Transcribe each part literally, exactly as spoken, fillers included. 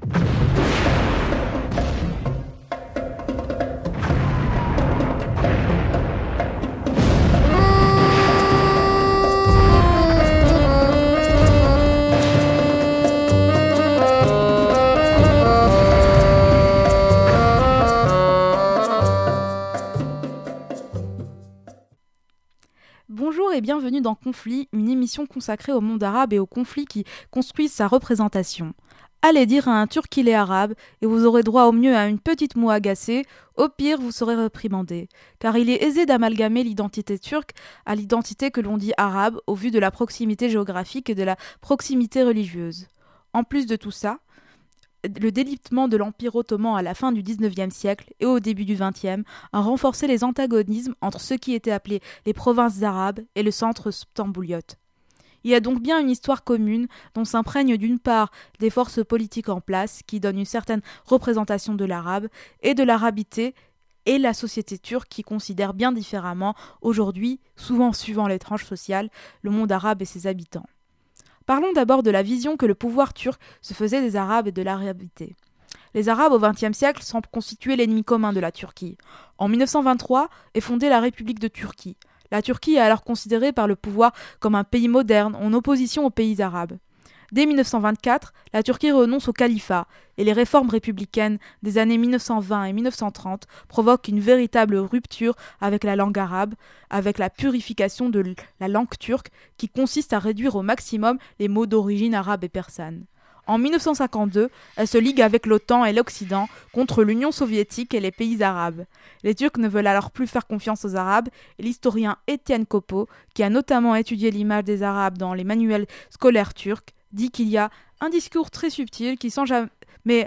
Bonjour et bienvenue dans Conflit, une émission consacrée au monde arabe et aux conflits qui construisent sa représentation. Allez dire à un Turc qu'il est arabe et vous aurez droit au mieux à une petite moue agacée, au pire vous serez réprimandé. Car il est aisé d'amalgamer l'identité turque à l'identité que l'on dit arabe au vu de la proximité géographique et de la proximité religieuse. En plus de tout ça, le délitement de l'Empire ottoman à la fin du dix-neuvième siècle et au début du vingtième a renforcé les antagonismes entre ceux qui étaient appelés les provinces arabes et le centre stambouliote. Il y a donc bien une histoire commune dont s'imprègnent d'une part des forces politiques en place qui donnent une certaine représentation de l'arabe et de l'arabité et la société turque qui considère bien différemment aujourd'hui, souvent suivant les tranches sociales, le monde arabe et ses habitants. Parlons d'abord de la vision que le pouvoir turc se faisait des Arabes et de l'arabité. Les Arabes au vingtième siècle semblent constituer l'ennemi commun de la Turquie. En mille neuf cent vingt-trois est fondée la République de Turquie. La Turquie est alors considérée par le pouvoir comme un pays moderne en opposition aux pays arabes. Dès mille neuf cent vingt-quatre, la Turquie renonce au califat et les réformes républicaines des années mille neuf cent vingt et mille neuf cent trente provoquent une véritable rupture avec la langue arabe, avec la purification de la langue turque qui consiste à réduire au maximum les mots d'origine arabe et persane. En mille neuf cent cinquante-deux, elle se ligue avec l'OTAN et l'Occident contre l'Union soviétique et les pays arabes. Les Turcs ne veulent alors plus faire confiance aux Arabes et l'historien Étienne Kopo, qui a notamment étudié l'image des Arabes dans les manuels scolaires turcs, dit qu'il y a un discours très subtil qui, sans jamais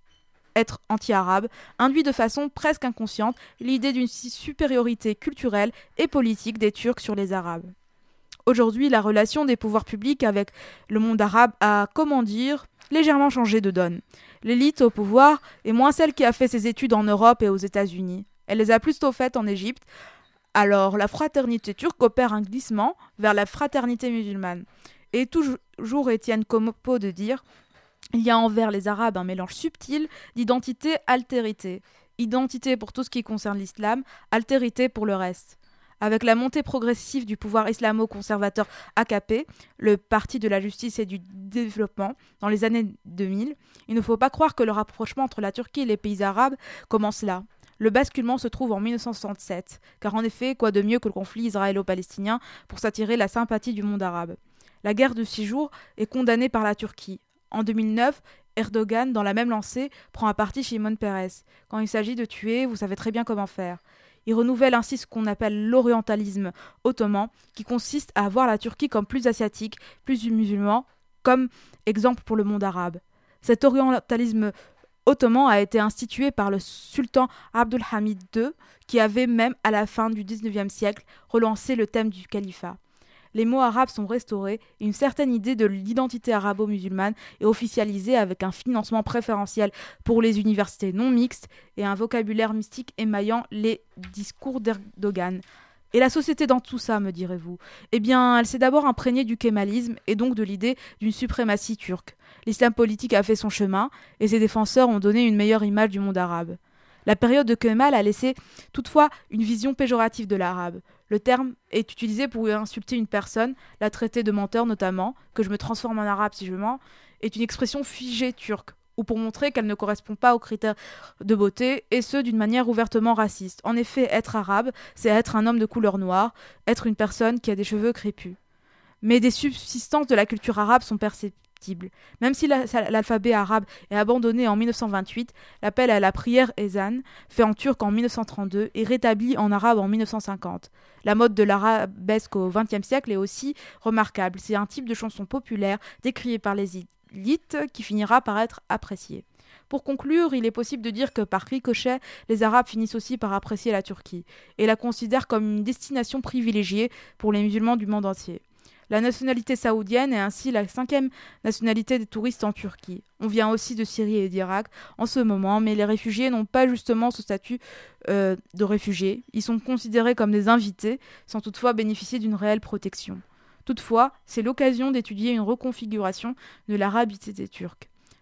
être anti-arabe, induit de façon presque inconsciente l'idée d'une supériorité culturelle et politique des Turcs sur les Arabes. Aujourd'hui, la relation des pouvoirs publics avec le monde arabe a, comment dire, légèrement changé de donne. L'élite au pouvoir est moins celle qui a fait ses études en Europe et aux États-Unis. Elle les a plutôt faites en Égypte. Alors, la fraternité turque opère un glissement vers la fraternité musulmane. Et toujours Étienne Kopo de dire « Il y a envers les Arabes un mélange subtil d'identité-altérité. Identité pour tout ce qui concerne l'islam, altérité pour le reste. » Avec la montée progressive du pouvoir islamo-conservateur A K P, le Parti de la justice et du développement, dans les années deux mille, il ne faut pas croire que le rapprochement entre la Turquie et les pays arabes commence là. Le basculement se trouve en mille neuf cent soixante-sept, car en effet, quoi de mieux que le conflit israélo-palestinien pour s'attirer la sympathie du monde arabe. La guerre de six jours est condamnée par la Turquie. En deux mille neuf, Erdogan, dans la même lancée, prend à partie Shimon Peres. Quand il s'agit de tuer, vous savez très bien comment faire. Il renouvelle ainsi ce qu'on appelle l'orientalisme ottoman, qui consiste à voir la Turquie comme plus asiatique, plus musulman, comme exemple pour le monde arabe. Cet orientalisme ottoman a été institué par le sultan Abdülhamid deux, qui avait même, à la fin du dix-neuvième siècle, relancé le thème du califat. Les mots arabes sont restaurés et une certaine idée de l'identité arabo-musulmane est officialisée avec un financement préférentiel pour les universités non mixtes et un vocabulaire mystique émaillant les discours d'Erdogan. Et la société dans tout ça, me direz-vous ? Eh bien, elle s'est d'abord imprégnée du kémalisme et donc de l'idée d'une suprématie turque. L'islam politique a fait son chemin et ses défenseurs ont donné une meilleure image du monde arabe. La période de Kemal a laissé toutefois une vision péjorative de l'arabe. Le terme est utilisé pour insulter une personne, la traiter de menteur notamment, que je me transforme en arabe si je mens, est une expression figée turque, ou pour montrer qu'elle ne correspond pas aux critères de beauté, et ce d'une manière ouvertement raciste. En effet, être arabe, c'est être un homme de couleur noire, être une personne qui a des cheveux crépus. Mais des subsistances de la culture arabe sont perceptibles. Même si l'alphabet arabe est abandonné en mille neuf cent vingt-huit, l'appel à la prière ezan, fait en turc en mille neuf cent trente-deux, est rétabli en arabe en mille neuf cent cinquante. La mode de l'arabesque au vingtième siècle est aussi remarquable. C'est un type de chanson populaire décrié par les élites qui finira par être apprécié. Pour conclure, il est possible de dire que par ricochet, les Arabes finissent aussi par apprécier la Turquie et la considèrent comme une destination privilégiée pour les musulmans du monde entier. La nationalité saoudienne est ainsi la cinquième nationalité des touristes en Turquie. On vient aussi de Syrie et d'Irak en ce moment, mais les réfugiés n'ont pas justement ce statut euh, de réfugiés. Ils sont considérés comme des invités, sans toutefois bénéficier d'une réelle protection. Toutefois, c'est l'occasion d'étudier une reconfiguration de l'arabité des Turcs.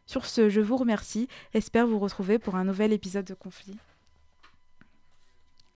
Sur ce, je vous remercie, espère vous retrouver pour un nouvel épisode de Conflit.